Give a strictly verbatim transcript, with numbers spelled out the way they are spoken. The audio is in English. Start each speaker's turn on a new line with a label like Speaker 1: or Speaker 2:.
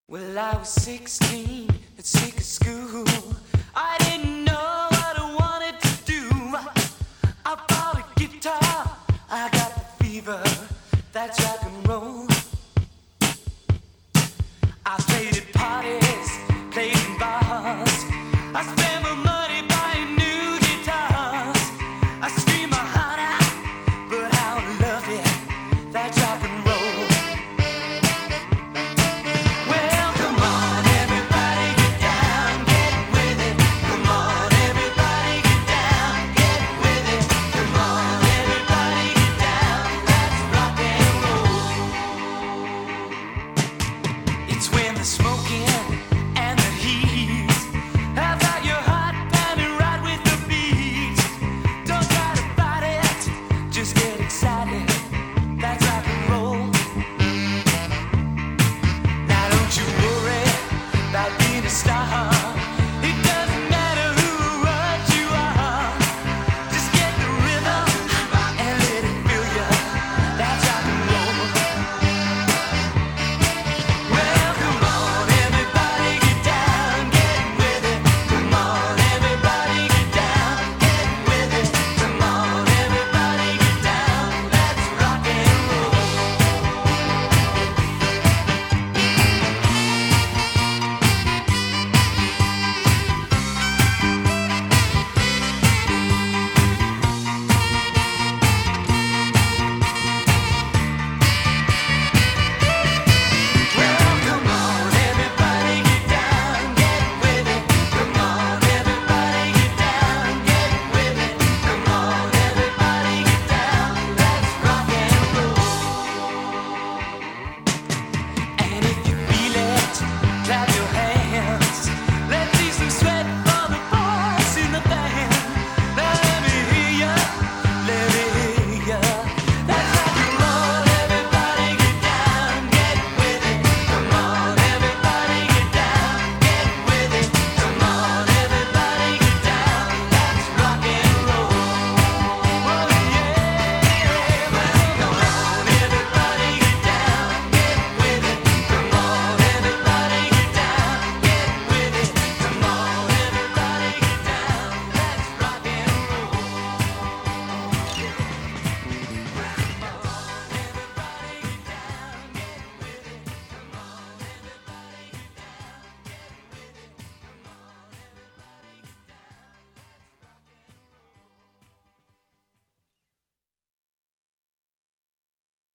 Speaker 1: Well, I was sixteen and sick of school. I didn't know what I wanted to do. I bought a guitar, I got the fever, that's rock and roll. I played it part